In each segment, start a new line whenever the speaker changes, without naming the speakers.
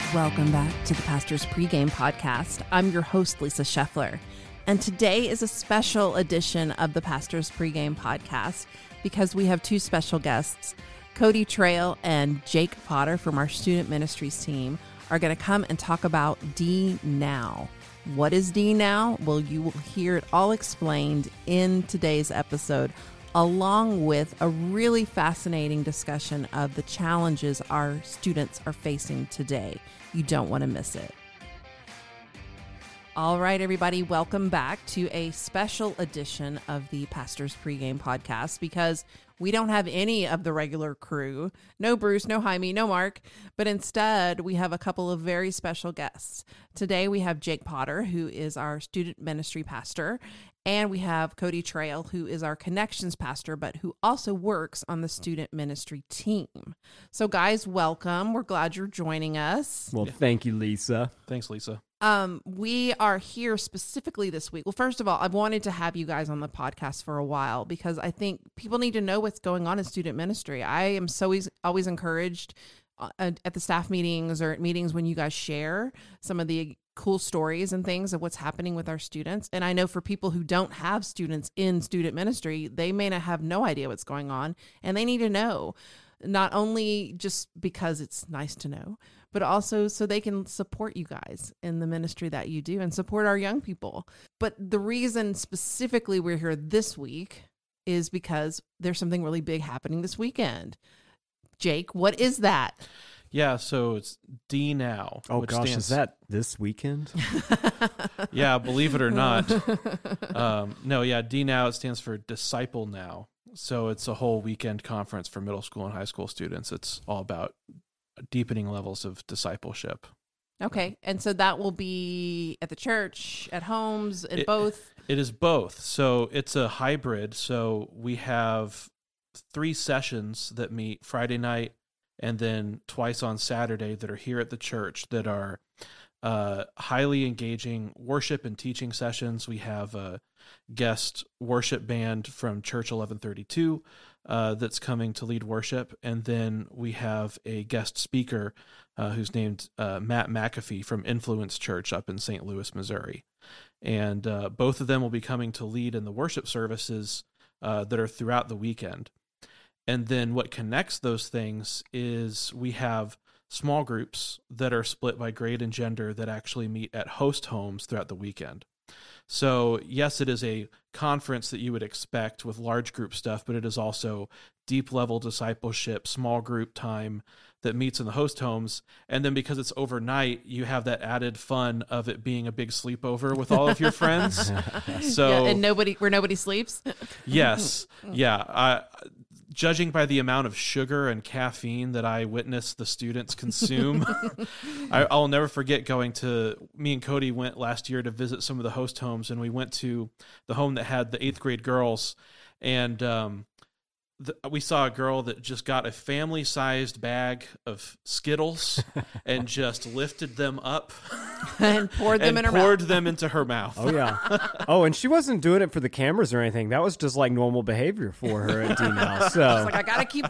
Welcome back to the Pastor's Pregame Podcast. I'm your host, Lisa Scheffler, and today is a special edition of the Pastor's Pregame Podcast because we have two special guests. Cody Trail and Jake Potter from our student ministries team are going to come and talk about D Now. What is D Now? Well, you will hear it all explained in today's episode, along with a really fascinating discussion of the challenges our students are facing today. You don't want to miss it. All right, everybody, welcome back to a special edition of the Pastor's Pregame Podcast because we don't have any of the regular crew. No Bruce, no Jaime, no Mark, but instead we have a couple of very special guests. Today we have Jake Potter, who is our student ministry pastor, and we have Cody Trail, who is our connections pastor, but who also works on the student ministry team. So guys, welcome. We're glad you're joining us.
Well, thank you, Lisa.
Thanks, Lisa.
We are here specifically this week. Well, first of all, I've wanted to have you guys on the podcast for a while because I think people need to know what's going on in student ministry. I am always encouraged at the staff meetings or at meetings when you guys share some of the cool stories and things of what's happening with our students. And I know for people who don't have students in student ministry, they may not have no idea what's going on, and they need to know, not only just because it's nice to know, but also so they can support you guys in the ministry that you do and support our young people. But the reason specifically we're here this week is because there's something really big happening this weekend. Jake, what is that?
Yeah, so it's D Now.
Oh gosh, is that this weekend?
Yeah, believe it or not. D Now, it stands for Disciple Now. So it's a whole weekend conference for middle school and high school students. It's all about deepening levels of discipleship.
Okay, and so that will be at the church, at homes, at both?
It is both. So it's a hybrid. So we have 3 sessions that meet Friday night and then twice on Saturday that are here at the church that are highly engaging worship and teaching sessions. We have a guest worship band from Church 1132 that's coming to lead worship. And then we have a guest speaker who's named Matt McAfee from Influence Church up in St. Louis, Missouri. And both of them will be coming to lead in the worship services that are throughout the weekend. And then what connects those things is we have small groups that are split by grade and gender that actually meet at host homes throughout the weekend. So yes, it is a conference that you would expect with large group stuff, but it is also deep level discipleship, small group time that meets in the host homes. And then because it's overnight, you have that added fun of it being a big sleepover with all of your friends. So
yeah, and where nobody sleeps.
Yes. Yeah. Judging by the amount of sugar and caffeine that I witnessed the students consume, I'll never forget me and Cody went last year to visit some of the host homes, and we went to the home that had the 8th grade girls, and we saw a girl that just got a family-sized bag of Skittles and just lifted them up
and poured them
into her mouth.
Oh, yeah. Oh, and she wasn't doing it for the cameras or anything. That was just like normal behavior for her at D-Now. So
I was like, I got to keep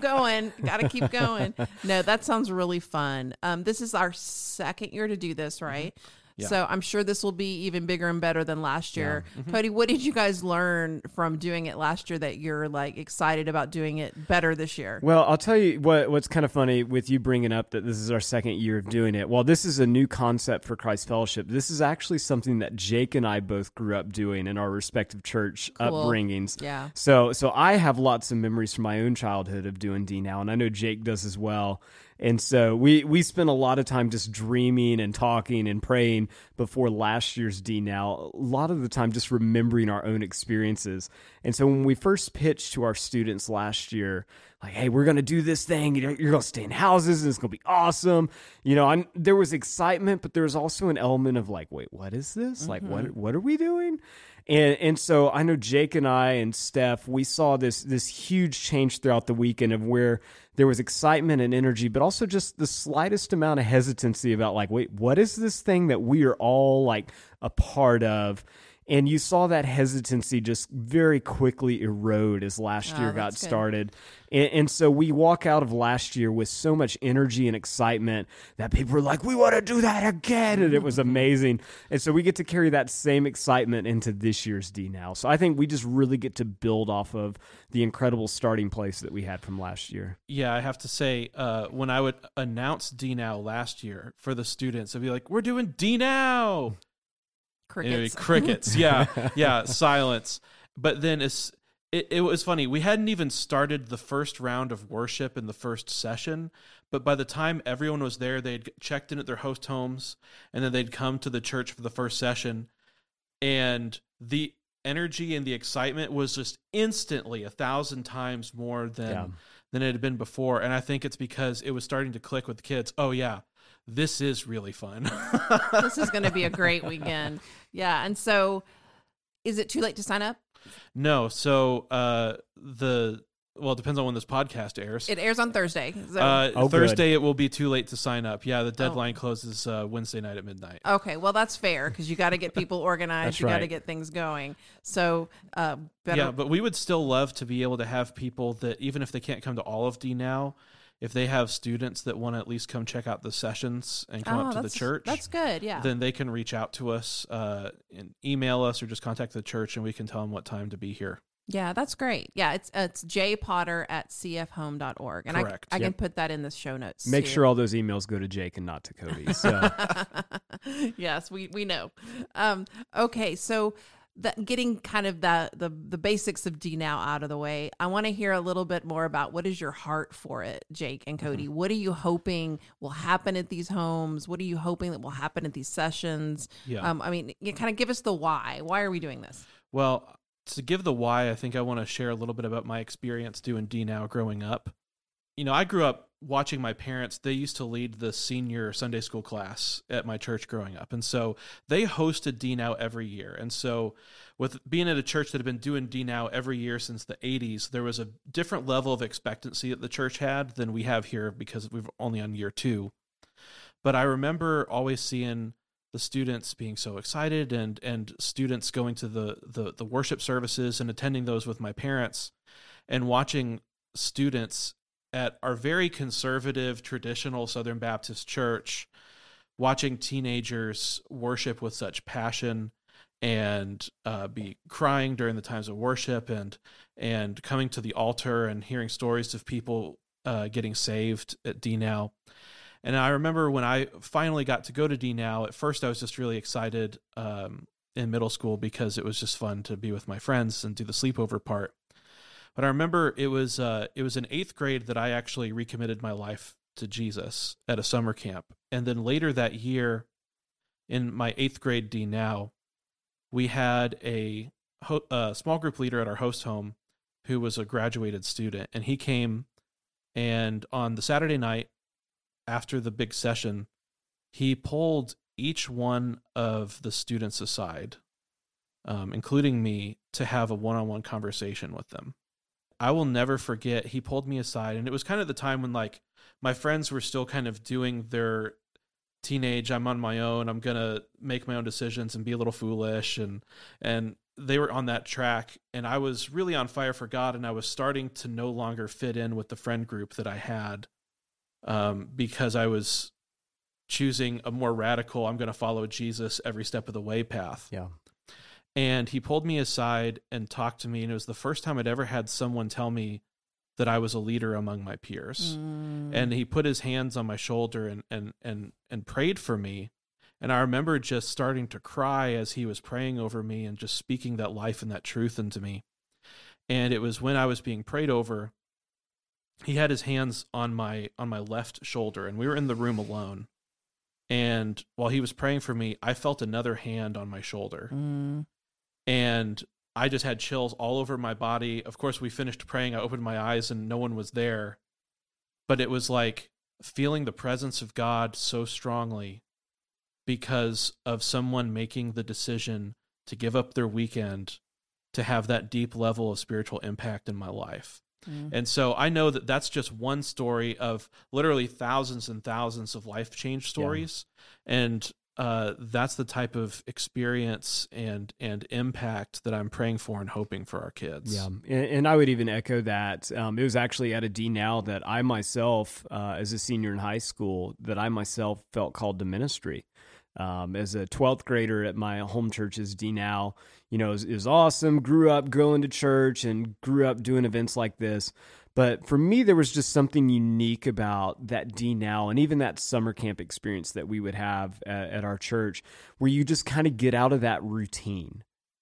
going. No, that sounds really fun. This is our second year to do this, right? Mm-hmm. Yeah. So I'm sure this will be even bigger and better than last year. Yeah. Mm-hmm. Cody, what did you guys learn from doing it last year that you're like excited about doing it better this year?
Well, I'll tell you what's kind of funny with you bringing up that this is our second year of doing it. While this is a new concept for Christ Fellowship, this is actually something that Jake and I both grew up doing in our respective church upbringings.
Yeah.
So I have lots of memories from my own childhood of doing D Now, and I know Jake does as well. And so we spent a lot of time just dreaming and talking and praying before last year's D Now, a lot of the time just remembering our own experiences. And so when we first pitched to our students last year, like, hey, we're going to do this thing. You're going to stay in houses and it's going to be awesome. There was excitement, but there was also an element of like, wait, what is this? Mm-hmm. Like, what are we doing? And so I know Jake and I and Steph, we saw this huge change throughout the weekend of where there was excitement and energy, but also just the slightest amount of hesitancy about like, wait, what is this thing that we are all like a part of? And you saw that hesitancy just very quickly erode as last year got started. And so we walk out of last year with so much energy and excitement that people were like, we want to do that again. And it was amazing. And so we get to carry that same excitement into this year's D Now. So I think we just really get to build off of the incredible starting place that we had from last year.
Yeah, I have to say, when I would announce D Now last year for the students, I'd be like, we're doing D Now. Crickets. Yeah, silence. But then it was funny. We hadn't even started the first round of worship in the first session, but by the time everyone was there, they'd checked in at their host homes, and then they'd come to the church for the first session, and the energy and the excitement was just instantly 1,000 times more than it had been before. And I think it's because it was starting to click with the kids. Oh, yeah. This is really fun.
This is going to be a great weekend. Yeah. And so is it too late to sign up?
No. So it depends on when this podcast airs.
It airs on Thursday. So.
Thursday, it will be too late to sign up. Yeah, the deadline closes Wednesday night at midnight.
Okay. Well, that's fair because you got to get people organized. You got to get things going. So
Yeah, but we would still love to be able to have people that, even if they can't come to all of D Now, if they have students that want to at least come check out the sessions and come up to the church,
that's good. Yeah.
Then they can reach out to us and email us or just contact the church, and we can tell them what time to be here.
Yeah, that's great. Yeah, it's jpotter@cfhome.org. And
correct.
I can put that in the show notes.
Make sure all those emails go to Jake and not to Cody. So.
Yes, we know. Okay, so getting kind of the basics of D Now out of the way, I want to hear a little bit more about what is your heart for it, Jake and Cody. Mm-hmm. What are you hoping will happen at these homes? What are you hoping that will happen at these sessions?
Yeah.
You kind of give us the why. Why are we doing this?
Well, to give the why, I think I want to share a little bit about my experience doing D Now growing up. I grew up watching my parents. They used to lead the senior Sunday school class at my church growing up. And so they hosted D Now every year. And so with being at a church that had been doing D Now every year since the 80s, there was a different level of expectancy that the church had than we have here because we're only on year 2. But I remember always seeing the students being so excited and students going to the worship services and attending those with my parents and watching students at our very conservative, traditional Southern Baptist church, watching teenagers worship with such passion and be crying during the times of worship and coming to the altar and hearing stories of people getting saved at D Now. And I remember when I finally got to go to D Now, at first I was just really excited in middle school because it was just fun to be with my friends and do the sleepover part. But I remember it was in 8th grade that I actually recommitted my life to Jesus at a summer camp. And then later that year, in my 8th grade D Now, we had a small group leader at our host home who was a graduated student. And he came, and on the Saturday night after the big session, he pulled each one of the students aside, including me, to have a one-on-one conversation with them. I will never forget, he pulled me aside, and it was kind of the time when my friends were still kind of doing their teenage, I'm on my own, I'm going to make my own decisions and be a little foolish, and they were on that track, and I was really on fire for God, and I was starting to no longer fit in with the friend group that I had because I was choosing a more radical, I'm going to follow Jesus every step of the way path.
Yeah.
And he pulled me aside and talked to me, and it was the first time I'd ever had someone tell me that I was a leader among my peers. And he put his hands on my shoulder and prayed for me. And I remember just starting to cry as he was praying over me and just speaking that life and that truth into me. And it was when I was being prayed over, he had his hands on my left shoulder, and we were in the room alone. And while he was praying for me, I felt another hand on my shoulder. And I just had chills all over my body. Of course, we finished praying. I opened my eyes and no one was there. But it was like feeling the presence of God so strongly because of someone making the decision to give up their weekend to have that deep level of spiritual impact in my life. And so I know that that's just one story of literally thousands and thousands of life change stories. Yeah. And that's the type of experience and impact that I'm praying for and hoping for our kids.
Yeah, and I would even echo that. It was actually at a DNOW that I myself, as a senior in high school, that I myself felt called to ministry. As a 12th grader at my home church's DNOW, it was awesome. Grew up going to church and grew up doing events like this. But for me, there was just something unique about that DNOW and even that summer camp experience that we would have at our church, where you just kind of get out of that routine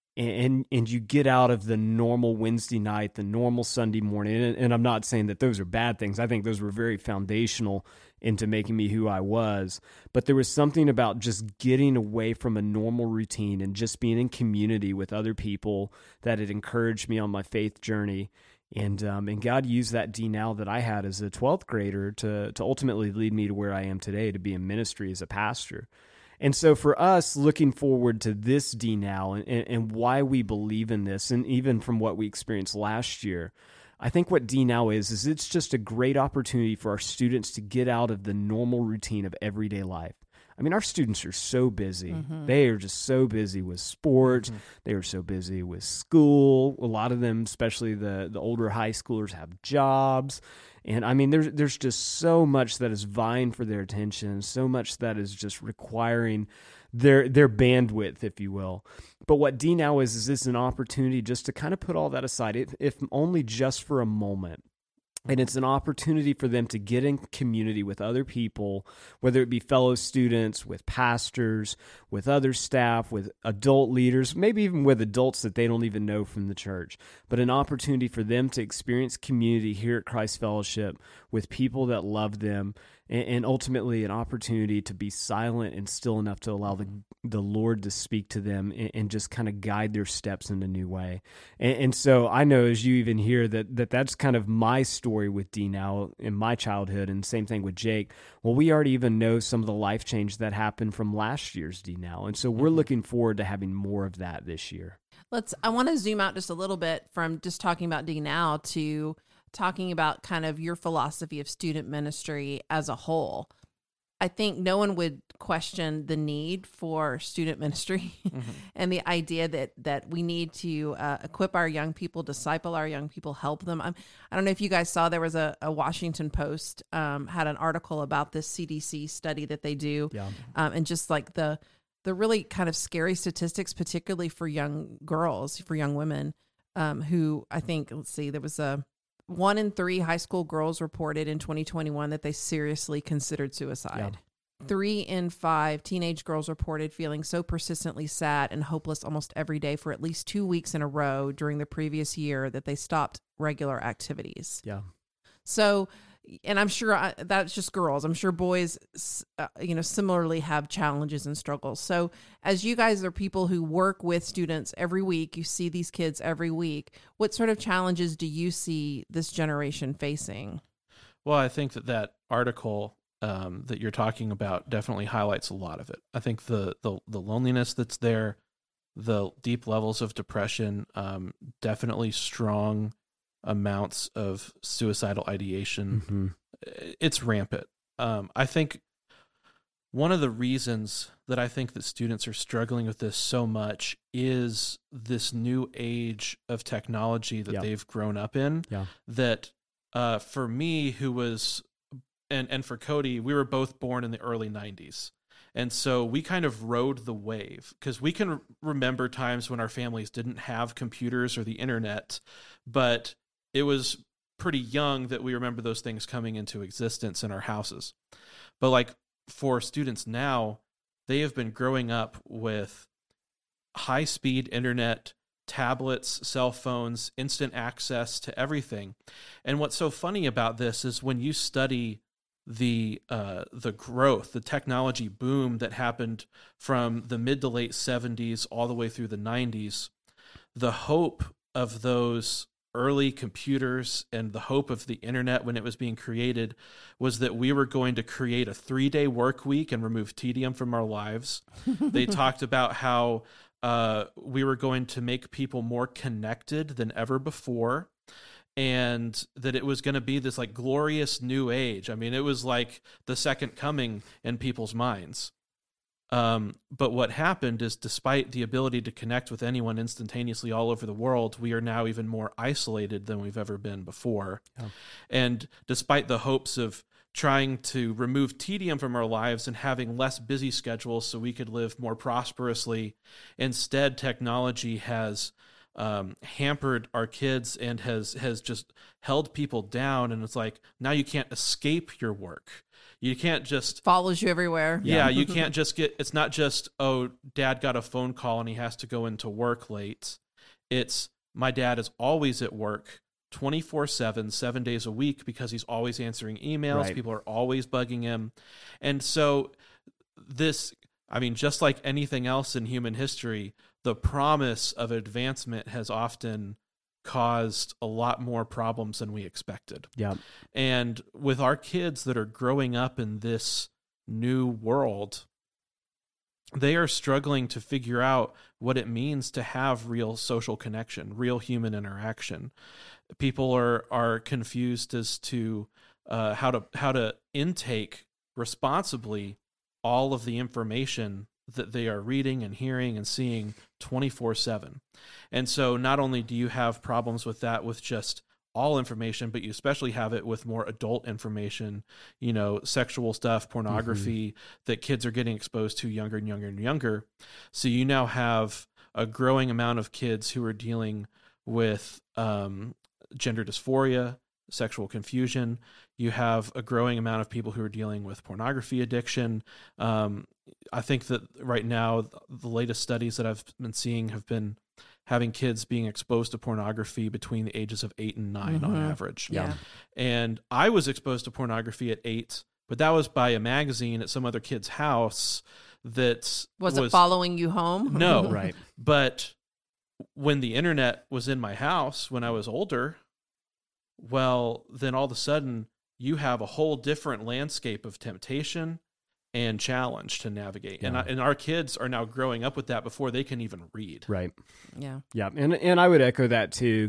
and you get out of the normal Wednesday night, the normal Sunday morning. And I'm not saying that those are bad things. I think those were very foundational into making me who I was. But there was something about just getting away from a normal routine and just being in community with other people that had encouraged me on my faith journey. And God used that DNOW that I had as a 12th grader to ultimately lead me to where I am today, to be in ministry as a pastor. And so for us, looking forward to this DNOW and why we believe in this, and even from what we experienced last year, I think what DNOW is it's just a great opportunity for our students to get out of the normal routine of everyday life. I mean, our students are so busy. Mm-hmm. They are just so busy with sports. Mm-hmm. They are so busy with school. A lot of them, especially the older high schoolers, have jobs. And I mean, there's just so much that is vying for their attention, so much that is just requiring their bandwidth, if you will. But what DNOW is it's an opportunity just to kind of put all that aside, if only just for a moment. And it's an opportunity for them to get in community with other people, whether it be fellow students, with pastors, with other staff, with adult leaders, maybe even with adults that they don't even know from the church. But an opportunity for them to experience community here at Christ Fellowship with people that love them, and ultimately an opportunity to be silent and still enough to allow the Lord to speak to them and just kind of guide their steps in a new way. And so I know, as you even hear, that's kind of my story with DNOW in my childhood, and same thing with Jake. Well, we already even know some of the life change that happened from last year's DNOW, and so we're looking forward to having more of that this year.
I want to zoom out just a little bit from just talking about DNOW to talking about kind of your philosophy of student ministry as a whole. I think no one would question the need for student ministry and the idea that we need to equip our young people, disciple our young people, help them. I don't know if you guys saw, there was a Washington Post had an article about this CDC study that they do, and just like the really kind of scary statistics, particularly for young girls, for young women, who I think, there was 1 in 3 high school girls reported in 2021 that they seriously considered suicide. 3 in 5 teenage girls reported feeling so persistently sad and hopeless almost every day for at least 2 weeks in a row during the previous year that they stopped regular activities. So, and I'm sure that's just girls. I'm sure boys, similarly have challenges and struggles. So as you guys are people who work with students every week, you see these kids every week, what sort of challenges do you see this generation facing?
Well, I think that article that you're talking about definitely highlights a lot of it. I think the loneliness that's there, the deep levels of depression, definitely strong amounts of suicidal ideation. It's rampant. I think one of the reasons that I think that students are struggling with this so much is this new age of technology that they've grown up in. That for me, who was, and for Cody, we were both born in the early 90s. And so we kind of rode the wave, because we can remember times when our families didn't have computers or the internet, but it was pretty young that we remember those things coming into existence in our houses. But like for students now, they have been growing up with high-speed internet, tablets, cell phones, instant access to everything. And what's so funny about this is when you study the growth, the technology boom that happened from the mid to late 70s all the way through the 90s, the hope of those early computers and the hope of the internet when it was being created was that we were going to create a 3-day work week and remove tedium from our lives. They talked about how we were going to make people more connected than ever before, and that it was going to be this like glorious new age. I mean, it was like the second coming in people's minds. But what happened is, despite the ability to connect with anyone instantaneously all over the world, we are now even more isolated than we've ever been before. Yeah. And despite the hopes of trying to remove tedium from our lives and having less busy schedules so we could live more prosperously, instead technology has hampered our kids and has just held people down. And it's like, now you can't escape your work. You can't just
follows you everywhere.
Yeah, you can't just it's not just, oh, dad got a phone call and he has to go into work late. It's, my dad is always at work 24/7, 7 days a week, because he's always answering emails. Right. People are always bugging him. And so this, I mean, just like anything else in human history, the promise of advancement has often caused a lot more problems than we expected.
Yeah.
And with our kids that are growing up in this new world, they are struggling to figure out what it means to have real social connection, real human interaction. People are confused as to how to intake responsibly all of the information that they are reading and hearing and seeing 24/7. And so not only do you have problems with that with just all information, but you especially have it with more adult information, sexual stuff, pornography that kids are getting exposed to younger and younger and younger. So you now have a growing amount of kids who are dealing with gender dysphoria, sexual confusion. You have a growing amount of people who are dealing with pornography addiction. I think that right now, the latest studies that I've been seeing have been having kids being exposed to pornography between the ages of 8 and 9 on average.
Yeah.
And I was exposed to pornography at 8, but that was by a magazine at some other kid's house that
was it following you home?
No.
Right.
But when the internet was in my house when I was older, well, then all of a sudden you have a whole different landscape of temptation and challenge to navigate. Yeah. And our kids are now growing up with that before they can even read.
Right.
Yeah.
Yeah. And I would echo that too.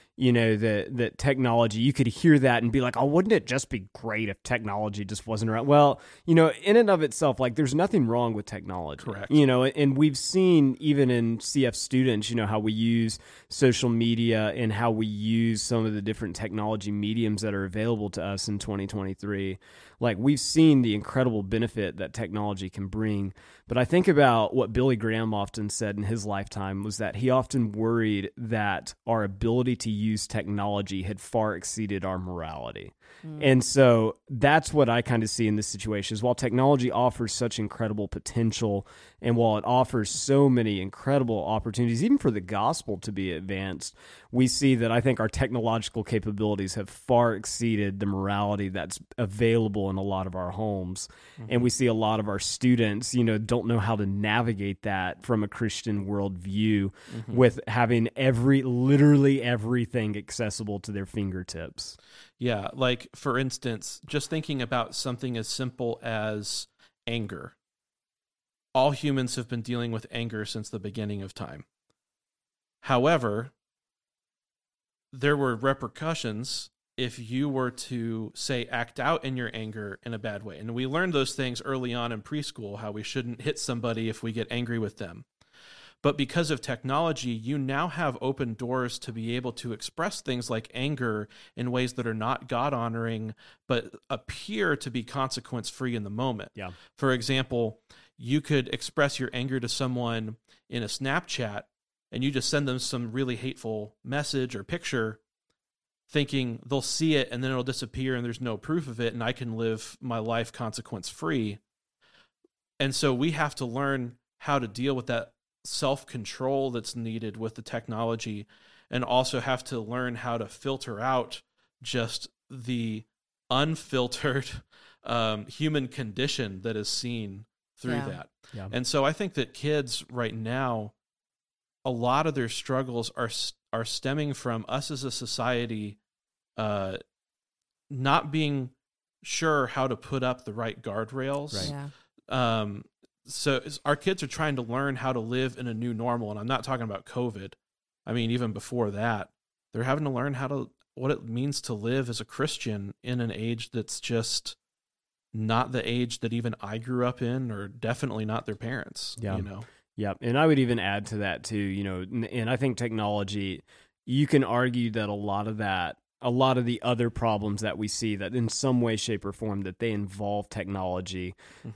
That technology, you could hear that and be like, oh, wouldn't it just be great if technology just wasn't around? Well, in and of itself, like, there's nothing wrong with technology.
Correct.
And we've seen even in CF students, how we use social media and how we use some of the different technology mediums that are available to us in 2023. Like, we've seen the incredible benefit that technology can bring. But I think about what Billy Graham often said in his lifetime was that he often worried that our ability to use technology had far exceeded our morality. And so that's what I kind of see in this situation is, while technology offers such incredible potential, and while it offers so many incredible opportunities, even for the gospel to be advanced, we see that I think our technological capabilities have far exceeded the morality that's available in a lot of our homes. Mm-hmm. And we see a lot of our students, don't know how to navigate that from a Christian worldview with having literally everything accessible to their fingertips.
Yeah, like, for instance, just thinking about something as simple as anger. All humans have been dealing with anger since the beginning of time. However, there were repercussions if you were to, say, act out in your anger in a bad way. And we learned those things early on in preschool, how we shouldn't hit somebody if we get angry with them. But because of technology, you now have open doors to be able to express things like anger in ways that are not God-honoring, but appear to be consequence-free in the moment.
Yeah.
For example, you could express your anger to someone in a Snapchat, and you just send them some really hateful message or picture, thinking they'll see it and then it'll disappear and there's no proof of it, and I can live my life consequence-free. And so we have to learn how to deal with that self-control that's needed with the technology, and also have to learn how to filter out just the unfiltered human condition that is seen through that. Yeah. And so I think that kids right now, a lot of their struggles are stemming from us as a society not being sure how to put up the right guardrails.
Right.
Yeah.
So our kids are trying to learn how to live in a new normal, and I'm not talking about COVID. I mean, even before that, they're having to learn what it means to live as a Christian in an age that's just not the age that even I grew up in, or definitely not their parents.
Yeah.
You know?
Yep. And I would even add to that too, and I think technology, you can argue that a lot of the other problems that we see that in some way, shape, or form that they involve technology.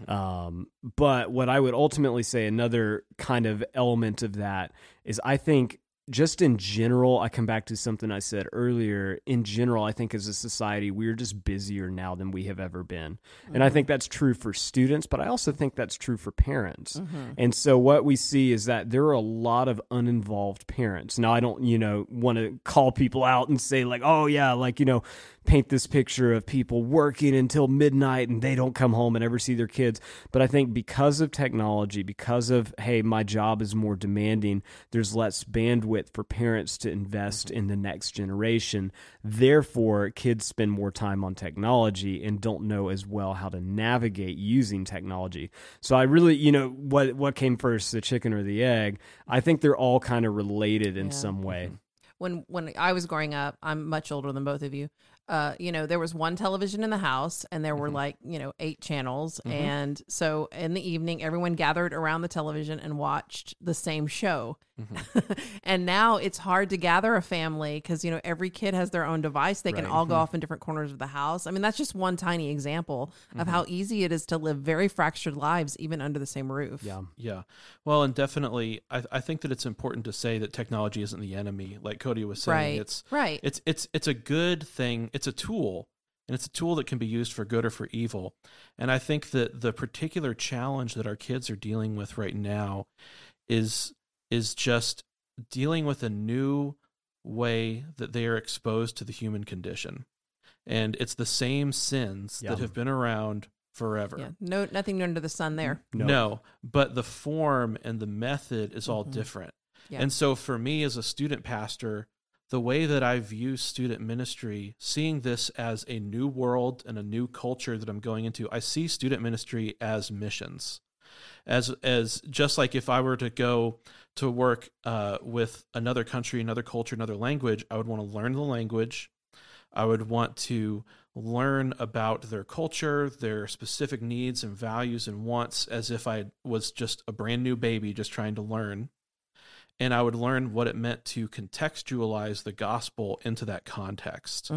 But what I would ultimately say, another kind of element of that is, I think, just in general, I come back to something I said earlier. In general, I think as a society, we're just busier now than we have ever been. And I think that's true for students, but I also think that's true for parents. And so what we see is that there are a lot of uninvolved parents. Now, I don't, want to call people out and say like, oh yeah, like, paint this picture of people working until midnight and they don't come home and ever see their kids. But I think because of technology, because of, hey, my job is more demanding, there's less bandwidth for parents to invest in the next generation. Therefore, kids spend more time on technology and don't know as well how to navigate using technology. So I really, what came first, the chicken or the egg? I think they're all kind of related in some way.
When I was growing up, I'm much older than both of you. There was one television in the house, and there were 8 channels. And so in the evening, everyone gathered around the television and watched the same show. And now it's hard to gather a family because, every kid has their own device. They can all go off in different corners of the house. I mean, that's just one tiny example of how easy it is to live very fractured lives, even under the same roof.
Yeah. Well, and definitely, I think that it's important to say that technology isn't the enemy. Like Cody was saying, it's a good thing. It's a tool, and it's a tool that can be used for good or for evil. And I think that the particular challenge that our kids are dealing with right now is just dealing with a new way that they are exposed to the human condition. And it's the same sins that have been around forever.
Yeah. Nothing new under the sun there.
No, but the form and the method is all different. Yeah. And so for me as a student pastor, the way that I view student ministry, seeing this as a new world and a new culture that I'm going into, I see student ministry as missions. As just like if I were to go to work with another country, another culture, another language, I would want to learn the language. I would want to learn about their culture, their specific needs and values and wants, as if I was just a brand new baby just trying to learn. And I would learn what it meant to contextualize the gospel into that context.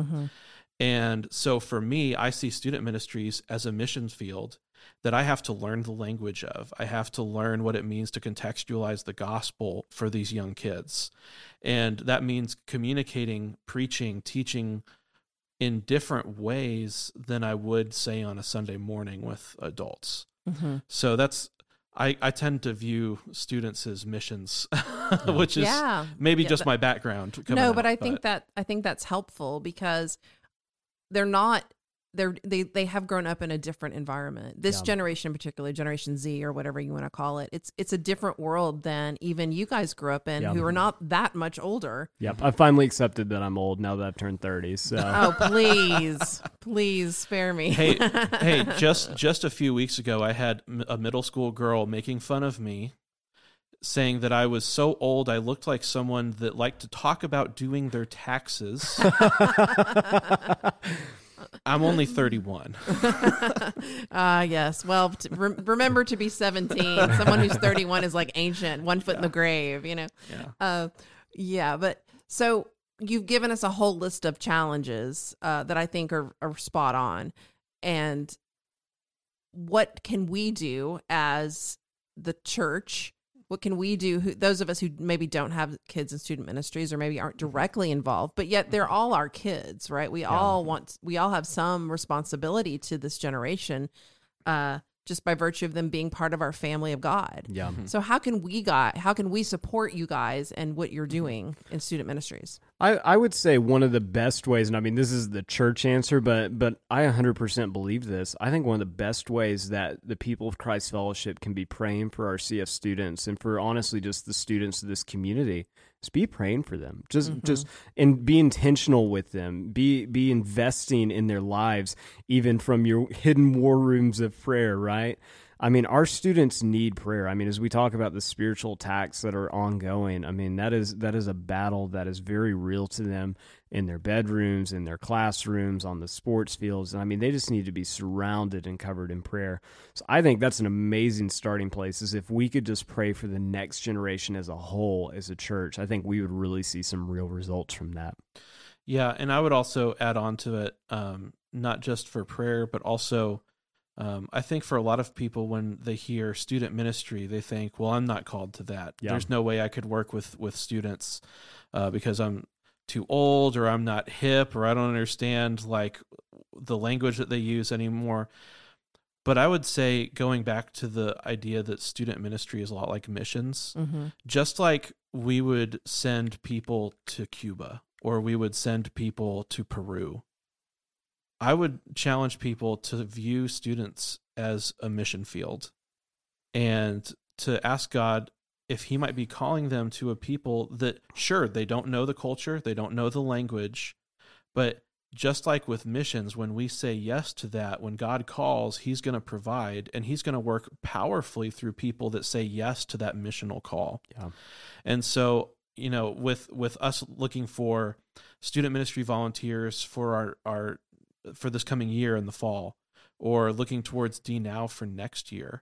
And so for me, I see student ministries as a missions field that I have to learn the language of. I have to learn what it means to contextualize the gospel for these young kids. And that means communicating, preaching, teaching in different ways than I would, say, on a Sunday morning with adults. So that's, I tend to view students as missions, which is maybe just my background.
But I think that's helpful because they have grown up in a different environment. This generation in particular, Generation Z or whatever you want to call it, it's a different world than even you guys grew up in, who are not that much older.
Yep, I finally accepted that I'm old now that I've turned 30. So,
please spare me.
Hey, just a few weeks ago, I had a middle school girl making fun of me, saying that I was so old I looked like someone that liked to talk about doing their taxes. I'm only 31.
Yes. Well, remember to be 17. Someone who's 31 is like ancient, 1 foot in the grave, But so you've given us a whole list of challenges that I think are spot on. And what can we do as the church? What can we do? Those of us who maybe don't have kids in student ministries or maybe aren't directly involved, but yet they're all our kids, right? We all have some responsibility to this generation, just by virtue of them being part of our family of God.
Yeah.
So how can we support you guys and what you're doing in student ministries?
I would say one of the best ways, and I mean, this is the church answer, but I 100% believe this. I think one of the best ways that the people of Christ Fellowship can be praying for our CF students and for honestly just the students of this community is be praying for them. Just and be intentional with them. Be investing in their lives, even from your hidden war rooms of prayer, right? I mean, our students need prayer. I mean, as we talk about the spiritual attacks that are ongoing, I mean, that is a battle that is very real to them in their bedrooms, in their classrooms, on the sports fields. And I mean, they just need to be surrounded and covered in prayer. So I think that's an amazing starting place, is if we could just pray for the next generation as a whole, as a church, I think we would really see some real results from that.
Yeah, and I would also add on to it, not just for prayer, but also I think for a lot of people, when they hear student ministry, they think, well, I'm not called to that.
Yeah.
There's no way I could work with students because I'm too old, or I'm not hip, or I don't understand like the language that they use anymore. But I would say, going back to the idea that student ministry is a lot like missions, just like we would send people to Cuba, or we would send people to Peru, I would challenge people to view students as a mission field, and to ask God if he might be calling them to a people that, sure, they don't know the culture, they don't know the language, but just like with missions, when we say yes to that, when God calls, he's going to provide, and he's going to work powerfully through people that say yes to that missional call.
Yeah.
And so, you know, with us looking for student ministry volunteers for our for this coming year in the fall, or looking towards DNow for next year,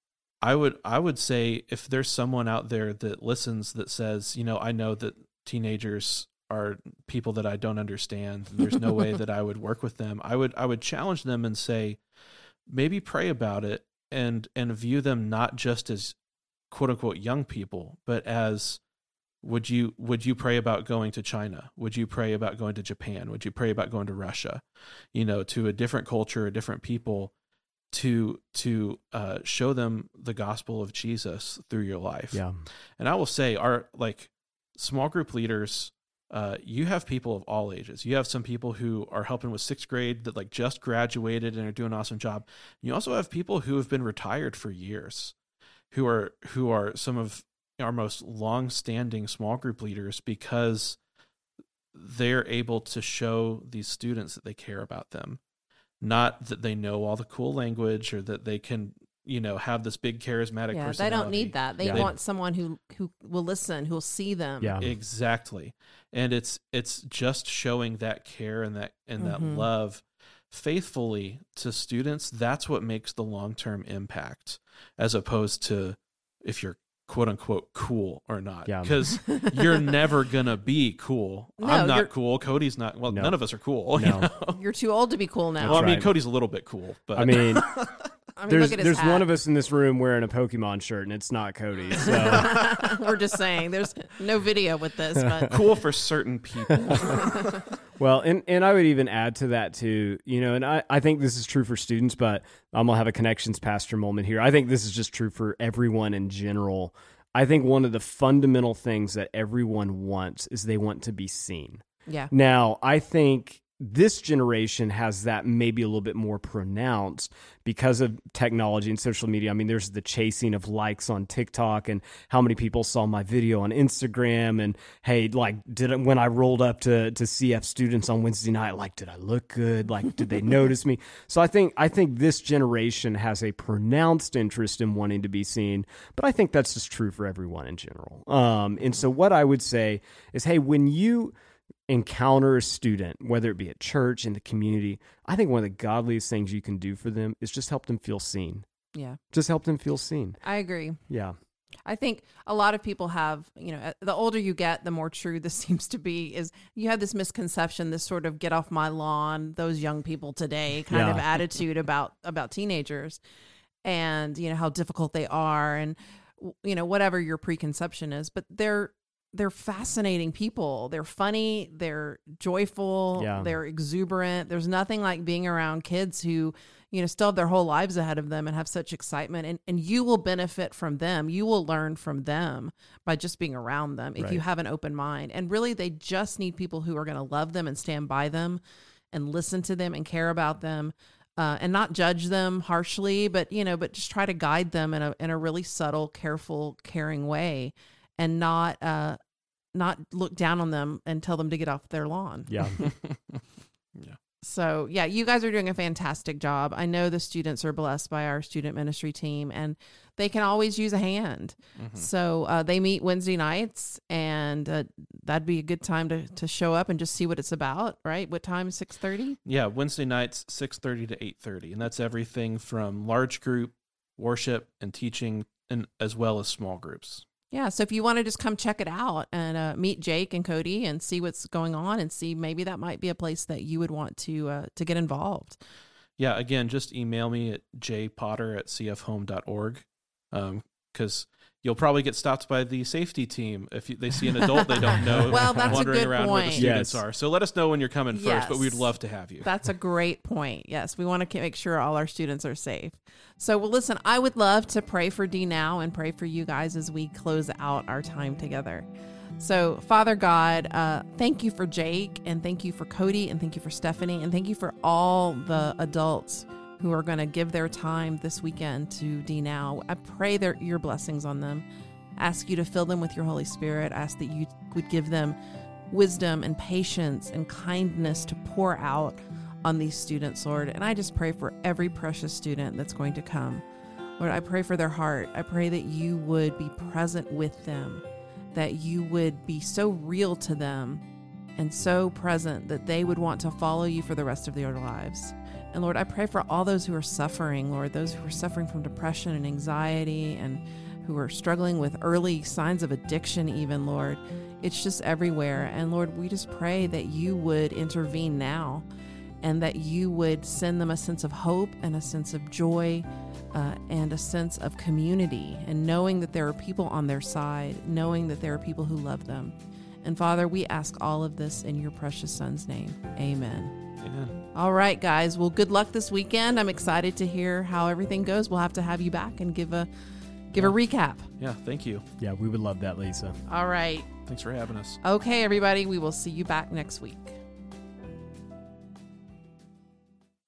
I would say, if there's someone out there that listens that says, you know, I know that teenagers are people that I don't understand, and there's no way that I would work with them, I would challenge them and say, maybe pray about it, and view them not just as quote unquote young people, but as, would you pray about going to China? Would you pray about going to Japan? Would you pray about going to Russia? You know, to a different culture, a different people, to show them the gospel of Jesus through your life.
Yeah.
And I will say, our small group leaders, you have people of all ages. You have some people who are helping with 6th grade that just graduated and are doing an awesome job. You also have people who have been retired for years, who are some of our most long-standing small group leaders, because they're able to show these students that they care about them. Not that they know all the cool language, or that they can, you know, have this big charismatic personality.
They don't need that. They want someone who will listen, who will see them.
Yeah.
Exactly. And it's just showing that care and that love faithfully to students. That's what makes the long-term impact, as opposed to if you're quote unquote cool or not.
Yeah.
Because you're never gonna be cool.
No,
I'm not cool. Cody's not. Well,
No.
none of us are cool.
No.
You know?
You're too old to be cool now.
Well, I mean,
right.
Cody's a little bit cool, but
I mean,
I mean, look at his
there's
hat.
one of us in this room wearing a Pokemon shirt, and it's not Cody. So
We're just saying, there's no video with this, but
cool for certain people.
well, and I would even add to that too, you know, and I think this is true for students, but I'm gonna have a connections pastor moment here. I think this is just true for everyone in general. I think one of the fundamental things that everyone wants is they want to be seen.
yeah.
Now, I think this generation has that maybe a little bit more pronounced because of technology and social media. I mean, there's the chasing of likes on TikTok, and how many people saw my video on Instagram, and hey, when I rolled up to CF students on Wednesday night, did I look good? Did they notice me? So I think this generation has a pronounced interest in wanting to be seen, but I think that's just true for everyone in general. And so what I would say is, hey, when you encounter a student, whether it be at church, in the community, I think one of the godliest things you can do for them is just help them feel seen.
Yeah.
Just help them feel seen.
I agree.
Yeah.
I think a lot of people have, you know, the older you get, the more true this seems to be, is you have this misconception, this sort of get off my lawn, those young people today kind of attitude about teenagers, and, you know, how difficult they are, and, you know, whatever your preconception is, but they're fascinating people. They're funny. They're joyful.
Yeah.
They're exuberant. There's nothing like being around kids who, you know, still have their whole lives ahead of them and have such excitement. And you will benefit from them. You will learn from them by just being around them if you have an open mind. And really, they just need people who are going to love them and stand by them and listen to them and care about them. And not judge them harshly, but just try to guide them in a really subtle, careful, caring way, and not look down on them and tell them to get off their lawn.
Yeah.
Yeah.
So, yeah, you guys are doing a fantastic job. I know the students are blessed by our student ministry team, and they can always use a hand.
Mm-hmm.
So they meet Wednesday nights, and that'd be a good time to show up and just see what it's about, right? What time? 6:30?
Yeah, Wednesday nights, 6:30 to 8:30. And that's everything from large group, worship, and teaching, and as well as small groups.
Yeah, so if you want to just come check it out and meet Jake and Cody and see what's going on and see maybe that might be a place that you would want to get involved.
Yeah, again, just email me at jpotter@cfhome.org because you'll probably get stopped by the safety team if they see an adult they don't know
Well, that's
wandering
a good
around where the
point.
students
Yes.
are. So let us know when you're coming
Yes.
first, but we'd love to have you.
That's a great point. Yes, we want to make sure all our students are safe. So, well, listen, I would love to pray for D now and pray for you guys as we close out our time together. So, Father God, thank you for Jake, and thank you for Cody, and thank you for Stephanie, and thank you for all the adults who are going to give their time this weekend to D now. I pray your blessings on them. Ask you to fill them with your Holy Spirit. Ask that you would give them wisdom and patience and kindness to pour out on these students, Lord. And I just pray for every precious student that's going to come. Lord, I pray for their heart. I pray that you would be present with them, that you would be so real to them and so present that they would want to follow you for the rest of their lives. And Lord, I pray for all those who are suffering, Lord, those who are suffering from depression and anxiety and who are struggling with early signs of addiction even, Lord. It's just everywhere. And Lord, we just pray that you would intervene now and that you would send them a sense of hope and a sense of joy and a sense of community, and knowing that there are people on their side, knowing that there are people who love them. And Father, we ask all of this in your precious Son's name. Amen.
Amen.
All right, guys. Well, good luck this weekend. I'm excited to hear how everything goes. We'll have to have you back and give a recap.
Yeah, thank you.
Yeah, we would love that, Lisa.
All right.
Thanks for having us.
Okay, everybody. We will see you back next week.